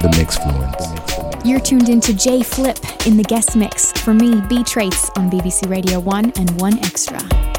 The Mixfluence. You're tuned into J Flip in the guest mix for me, B Trace, on BBC Radio 1 and 1 Extra.